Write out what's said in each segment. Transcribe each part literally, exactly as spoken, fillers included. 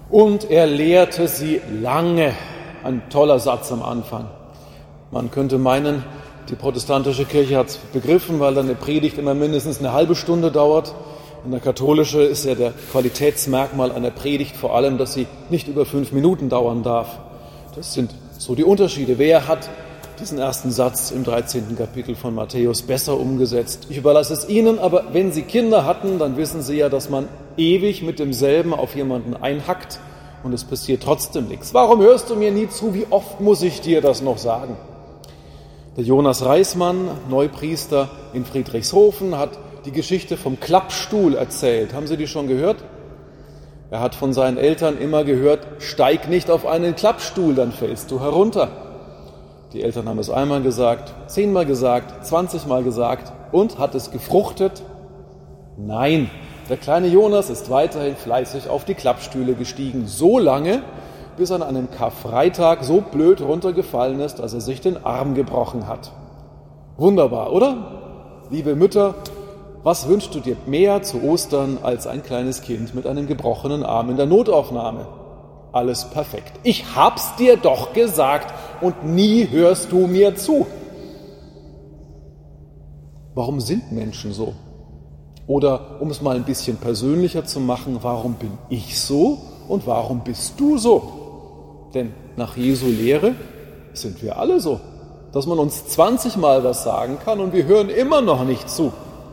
Und er lehrte sie lange. Ein toller Satz am Anfang. Man könnte meinen, die protestantische Kirche hat es begriffen, weil dann eine Predigt immer mindestens eine halbe Stunde dauert. In der katholischen ist ja der Qualitätsmerkmal einer Predigt vor allem, dass sie nicht über fünf Minuten dauern darf. Das sind so die Unterschiede. Wer hat diesen ersten Satz im dreizehnten Kapitel von Matthäus besser umgesetzt? Ich überlasse es Ihnen, aber wenn Sie Kinder hatten, dann wissen Sie ja, dass man ewig mit demselben auf jemanden einhackt und es passiert trotzdem nichts. Warum hörst du mir nie zu? Wie oft muss ich dir das noch sagen? Der Jonas Reismann, Neupriester in Friedrichshofen, hat die Geschichte vom Klappstuhl erzählt. Haben Sie die schon gehört? Er hat von seinen Eltern immer gehört, steig nicht auf einen Klappstuhl, dann fällst du herunter. Die Eltern haben es einmal gesagt, zehnmal gesagt, zwanzigmal gesagt und hat es gefruchtet? Nein, der kleine Jonas ist weiterhin fleißig auf die Klappstühle gestiegen, so lange, bis er an einem Karfreitag so blöd runtergefallen ist, dass er sich den Arm gebrochen hat. Wunderbar, oder? Liebe Mütter, was wünschst du dir mehr zu Ostern als ein kleines Kind mit einem gebrochenen Arm in der Notaufnahme? Alles perfekt. Ich hab's dir doch gesagt und nie hörst du mir zu. Warum sind Menschen so? Oder um es mal ein bisschen persönlicher zu machen, warum bin ich so und warum bist du so? Denn nach Jesu Lehre sind wir alle so, dass man uns zwanzig Mal was sagen kann und wir hören immer noch nicht zu.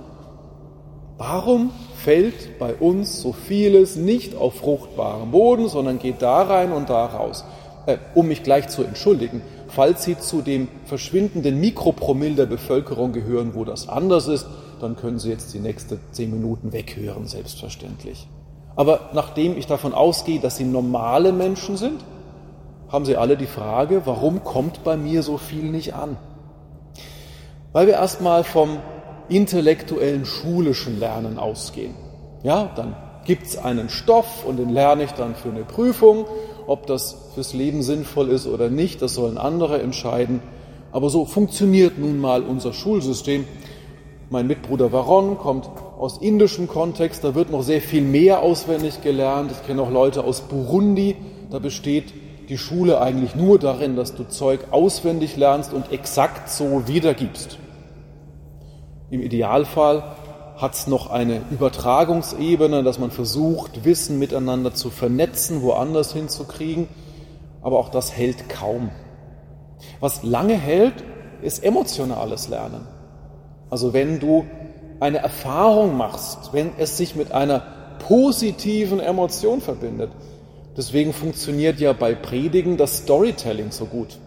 Warum fällt bei uns so vieles nicht auf fruchtbaren Boden, sondern geht da rein und da raus? Äh, um mich gleich zu entschuldigen, falls Sie zu dem verschwindenden Mikropromille der Bevölkerung gehören, wo das anders ist, dann können Sie jetzt die nächsten zehn Minuten weghören, selbstverständlich. Aber nachdem ich davon ausgehe, dass Sie normale Menschen sind, haben Sie alle die Frage, warum kommt bei mir so viel nicht an? Weil wir erstmal vom intellektuellen, schulischen Lernen ausgehen. Ja, dann gibt's einen Stoff und den lerne ich dann für eine Prüfung. Ob das fürs Leben sinnvoll ist oder nicht, das sollen andere entscheiden. Aber so funktioniert nun mal unser Schulsystem. Mein Mitbruder Varon kommt aus indischem Kontext, da wird noch sehr viel mehr auswendig gelernt. Ich kenne auch Leute aus Burundi, da besteht die Schule eigentlich nur darin, dass du Zeug auswendig lernst und exakt so wiedergibst. Im Idealfall hat es noch eine Übertragungsebene, dass man versucht, Wissen miteinander zu vernetzen, woanders hinzukriegen. Aber auch das hält kaum. Was lange hält, ist emotionales Lernen. Also wenn du eine Erfahrung machst, wenn es sich mit einer positiven Emotion verbindet. Deswegen funktioniert ja bei Predigen das Storytelling so gut.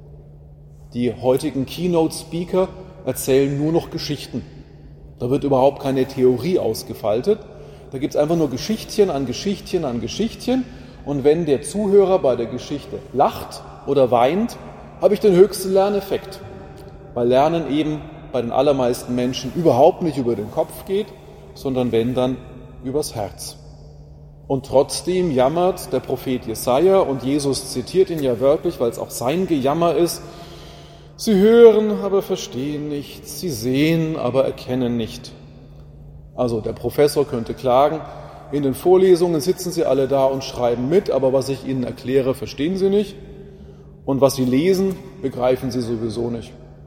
Die heutigen Keynote-Speaker erzählen nur noch Geschichten. Da wird überhaupt keine Theorie ausgefaltet. Da gibt es einfach nur Geschichtchen an Geschichtchen an Geschichtchen. Und wenn der Zuhörer bei der Geschichte lacht oder weint, habe ich den höchsten Lerneffekt. Weil Lernen eben bei den allermeisten Menschen überhaupt nicht über den Kopf geht, sondern wenn dann übers Herz. Und trotzdem jammert der Prophet Jesaja, und Jesus zitiert ihn ja wörtlich, weil es auch sein Gejammer ist: Sie hören, aber verstehen nicht, sie sehen, aber erkennen nicht. Also der Professor könnte klagen, in den Vorlesungen sitzen Sie alle da und schreiben mit, aber was ich Ihnen erkläre, verstehen Sie nicht. Und was Sie lesen, begreifen Sie sowieso nicht.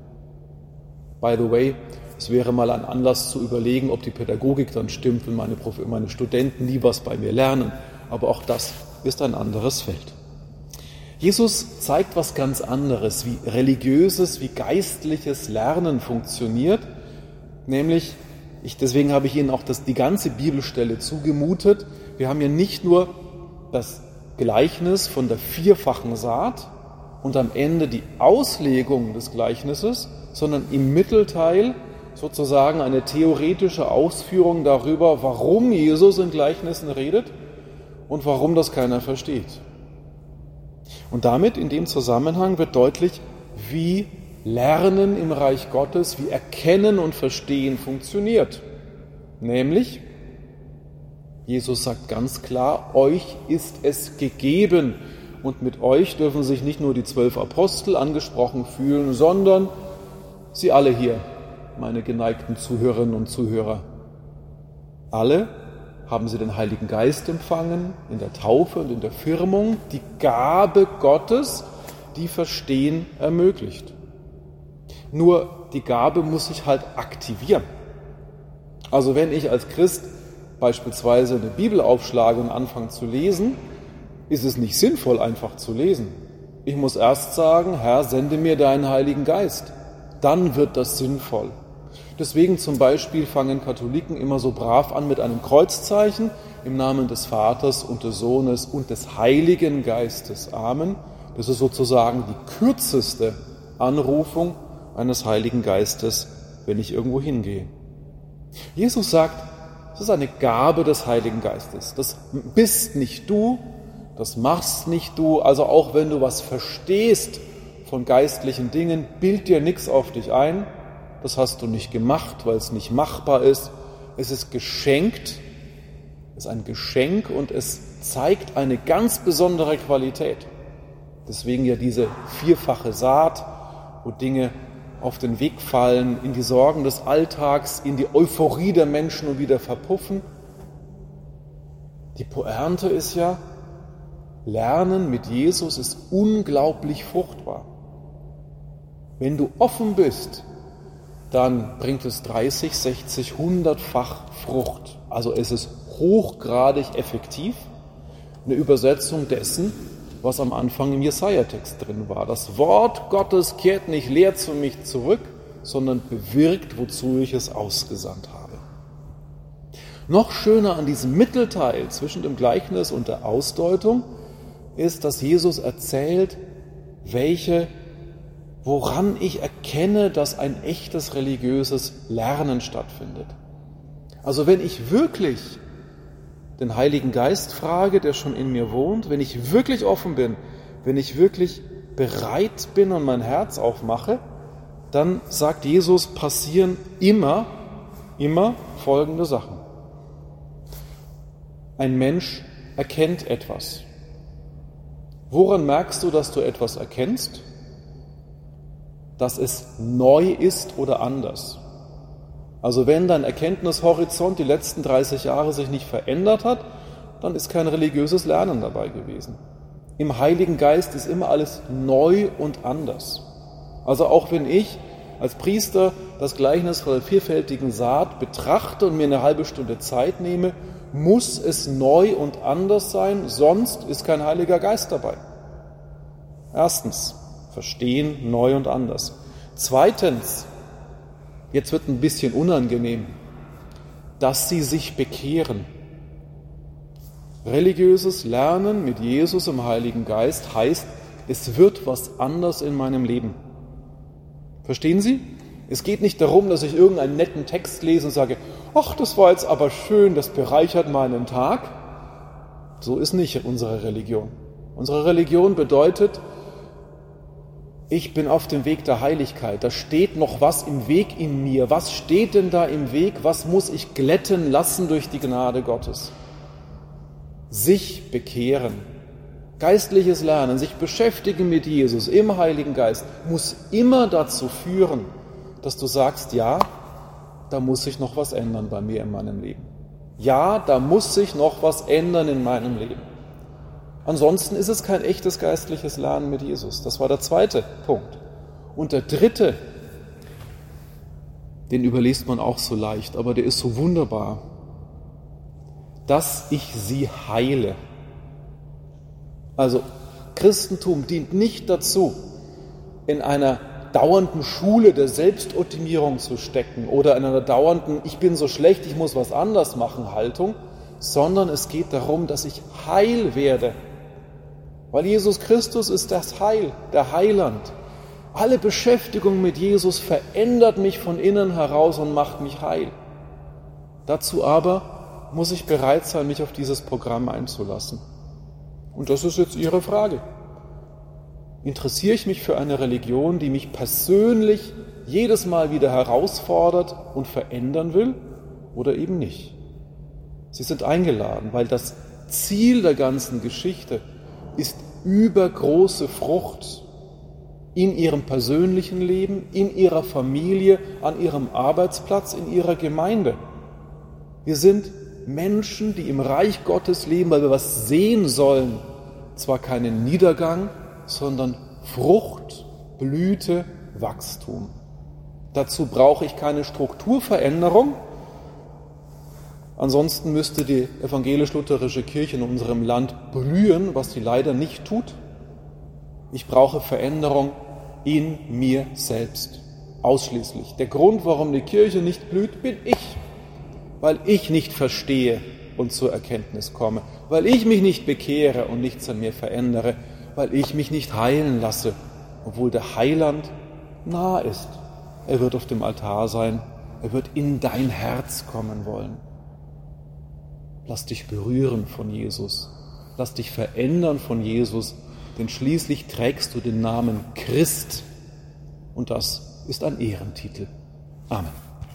By the way, es wäre mal ein Anlass zu überlegen, ob die Pädagogik dann stimmt, wenn meine, Prof- meine Studenten nie was bei mir lernen. Aber auch das ist ein anderes Feld. Jesus zeigt was ganz anderes, wie religiöses, wie geistliches Lernen funktioniert. Nämlich, ich, deswegen habe ich Ihnen auch das, die ganze Bibelstelle zugemutet. Wir haben ja nicht nur das Gleichnis von der vierfachen Saat und am Ende die Auslegung des Gleichnisses, sondern im Mittelteil sozusagen eine theoretische Ausführung darüber, warum Jesus in Gleichnissen redet und warum das keiner versteht. Und damit in dem Zusammenhang wird deutlich, wie Lernen im Reich Gottes, wie Erkennen und Verstehen funktioniert. Nämlich, Jesus sagt ganz klar, euch ist es gegeben. Und mit euch dürfen sich nicht nur die zwölf Apostel angesprochen fühlen, sondern Sie alle hier, meine geneigten Zuhörerinnen und Zuhörer. Alle, haben sie den Heiligen Geist empfangen, in der Taufe und in der Firmung, die Gabe Gottes, die Verstehen ermöglicht. Nur die Gabe muss sich halt aktivieren. Also wenn ich als Christ beispielsweise eine Bibel aufschlage und anfange zu lesen, ist es nicht sinnvoll, einfach zu lesen. Ich muss erst sagen, Herr, sende mir deinen Heiligen Geist. Dann wird das sinnvoll. Deswegen zum Beispiel fangen Katholiken immer so brav an mit einem Kreuzzeichen im Namen des Vaters und des Sohnes und des Heiligen Geistes. Amen. Das ist sozusagen die kürzeste Anrufung eines Heiligen Geistes, wenn ich irgendwo hingehe. Jesus sagt, es ist eine Gabe des Heiligen Geistes. Das bist nicht du, das machst nicht du. Also auch wenn du was verstehst von geistlichen Dingen, bild dir nichts auf dich ein. Das hast du nicht gemacht, weil es nicht machbar ist. Es ist geschenkt, es ist ein Geschenk und es zeigt eine ganz besondere Qualität. Deswegen ja diese vierfache Saat, wo Dinge auf den Weg fallen, in die Sorgen des Alltags, in die Euphorie der Menschen und wieder verpuffen. Die Pointe ist ja, Lernen mit Jesus ist unglaublich fruchtbar. Wenn du offen bist, dann bringt es dreißig, sechzig, hundertfach Frucht. Also es ist hochgradig effektiv, eine Übersetzung dessen, was am Anfang im Jesaja-Text drin war. Das Wort Gottes kehrt nicht leer zu mich zurück, sondern bewirkt, wozu ich es ausgesandt habe. Noch schöner an diesem Mittelteil zwischen dem Gleichnis und der Ausdeutung ist, dass Jesus erzählt, welche woran ich erkenne, dass ein echtes religiöses Lernen stattfindet. Also wenn ich wirklich den Heiligen Geist frage, der schon in mir wohnt, wenn ich wirklich offen bin, wenn ich wirklich bereit bin und mein Herz aufmache, dann sagt Jesus, passieren immer, immer folgende Sachen. Ein Mensch erkennt etwas. Woran merkst du, dass du etwas erkennst? Dass es neu ist oder anders. Also wenn dein Erkenntnishorizont die letzten dreißig Jahre sich nicht verändert hat, dann ist kein religiöses Lernen dabei gewesen. Im Heiligen Geist ist immer alles neu und anders. Also auch wenn ich als Priester das Gleichnis von der vierfältigen Saat betrachte und mir eine halbe Stunde Zeit nehme, muss es neu und anders sein, sonst ist kein Heiliger Geist dabei. Erstens, verstehen, neu und anders. Zweitens, jetzt wird ein bisschen unangenehm, dass sie sich bekehren. Religiöses Lernen mit Jesus im Heiligen Geist heißt, es wird was anders in meinem Leben. Verstehen Sie? Es geht nicht darum, dass ich irgendeinen netten Text lese und sage, ach, das war jetzt aber schön, das bereichert meinen Tag. So ist nicht unsere Religion. Unsere Religion bedeutet, ich bin auf dem Weg der Heiligkeit. Da steht noch was im Weg in mir. Was steht denn da im Weg? Was muss ich glätten lassen durch die Gnade Gottes? Sich bekehren. Geistliches Lernen, sich beschäftigen mit Jesus im Heiligen Geist, muss immer dazu führen, dass du sagst, ja, da muss sich noch was ändern bei mir in meinem Leben. Ja, da muss sich noch was ändern in meinem Leben. Ansonsten ist es kein echtes geistliches Lernen mit Jesus. Das war der zweite Punkt. Und der dritte, den überliest man auch so leicht, aber der ist so wunderbar, dass ich sie heile. Also Christentum dient nicht dazu, in einer dauernden Schule der Selbstoptimierung zu stecken oder in einer dauernden Ich bin so schlecht, ich muss was anders machen Haltung, sondern es geht darum, dass ich heil werde. Weil Jesus Christus ist das Heil, der Heiland. Alle Beschäftigung mit Jesus verändert mich von innen heraus und macht mich heil. Dazu aber muss ich bereit sein, mich auf dieses Programm einzulassen. Und das ist jetzt Ihre Frage. Interessiere ich mich für eine Religion, die mich persönlich jedes Mal wieder herausfordert und verändern will, oder eben nicht? Sie sind eingeladen, weil das Ziel der ganzen Geschichte ist übergroße Frucht in ihrem persönlichen Leben, in ihrer Familie, an ihrem Arbeitsplatz, in ihrer Gemeinde. Wir sind Menschen, die im Reich Gottes leben, weil wir was sehen sollen, zwar keinen Niedergang, sondern Frucht, Blüte, Wachstum. Dazu brauche ich keine Strukturveränderung. Ansonsten müsste die evangelisch-lutherische Kirche in unserem Land blühen, was sie leider nicht tut. Ich brauche Veränderung in mir selbst, ausschließlich. Der Grund, warum die Kirche nicht blüht, bin ich, weil ich nicht verstehe und zur Erkenntnis komme, weil ich mich nicht bekehre und nichts an mir verändere, weil ich mich nicht heilen lasse, obwohl der Heiland nah ist. Er wird auf dem Altar sein, er wird in dein Herz kommen wollen. Lass dich berühren von Jesus, lass dich verändern von Jesus, denn schließlich trägst du den Namen Christ und das ist ein Ehrentitel. Amen.